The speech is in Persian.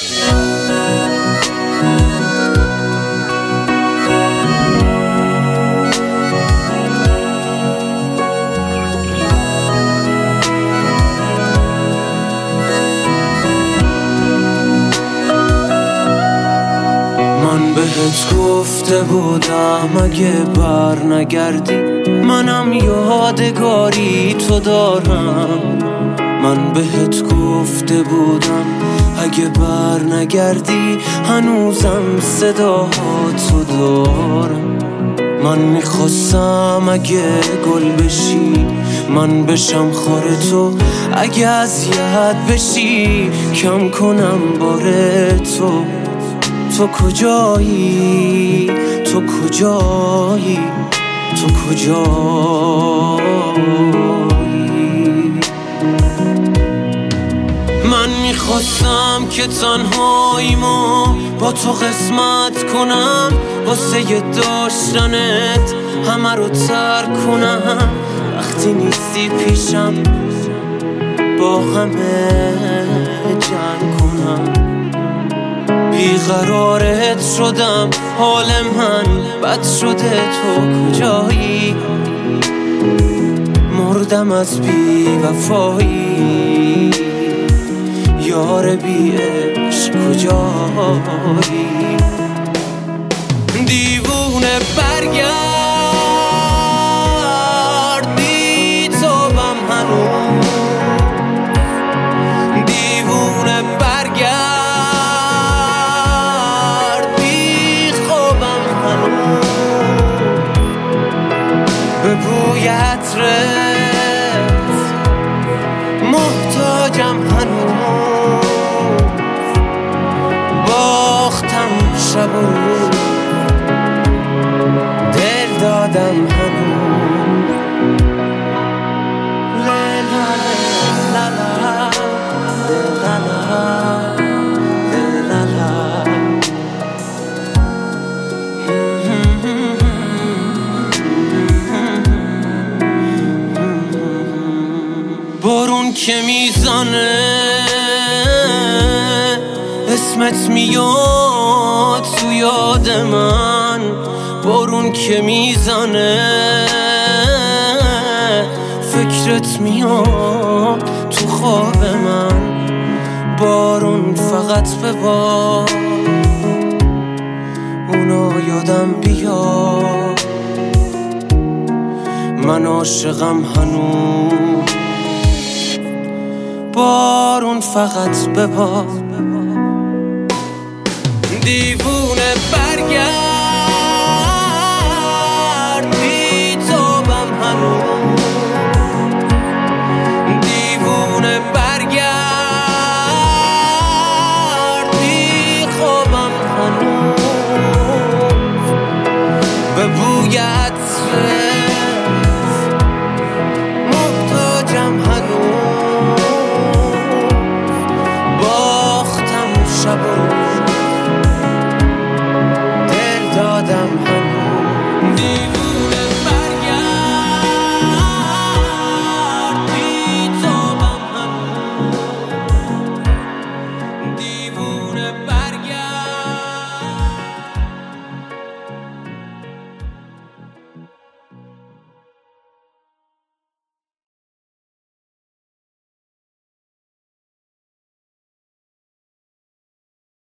من بهت گفته بودم اگه بر نگردی منم یادگاری تو دارم. من بهت گفته بودم اگه بر نگردی هنوزم صداتو دارم. من میخواستم اگه گل بشی من بشم خار تو، اگه اذیت بشی کم کنم بار تو. تو کجایی؟ تو کجایی؟ تو کجایی؟ من میخواستم که تنهاییمو با تو قسمت کنم، واسه داشتنت همه رو ترک کنم. وقتی نیستی پیشم با همه جنگ کنم. بیقرارت شدم، حال من بد شده، تو کجایی؟ مردم از بی وفایی، یار بی عشق کجایی؟ دیوونه برگرد بی تابم هنوز، دیوونه برگرد بی خوابم هنوز. به بوی عطرت محتاجم هنوز، باختم شب و روز، دل دادم هنوز. لا لا لا لا لا لا. بارون که میزنه اسمت میاد تو یاد من، بارون که میزنه فکرت میاد تو خواب من. بارون فقط ببار اونا یادم بیاد، من عاشقم هنوز. بارون فقط ببار، دیوونه برگرد بی تابم هنوز، دیوونه برگرد بی خوابم هنوز. به بوی عطرت محتاجم هنوز، باختم شب و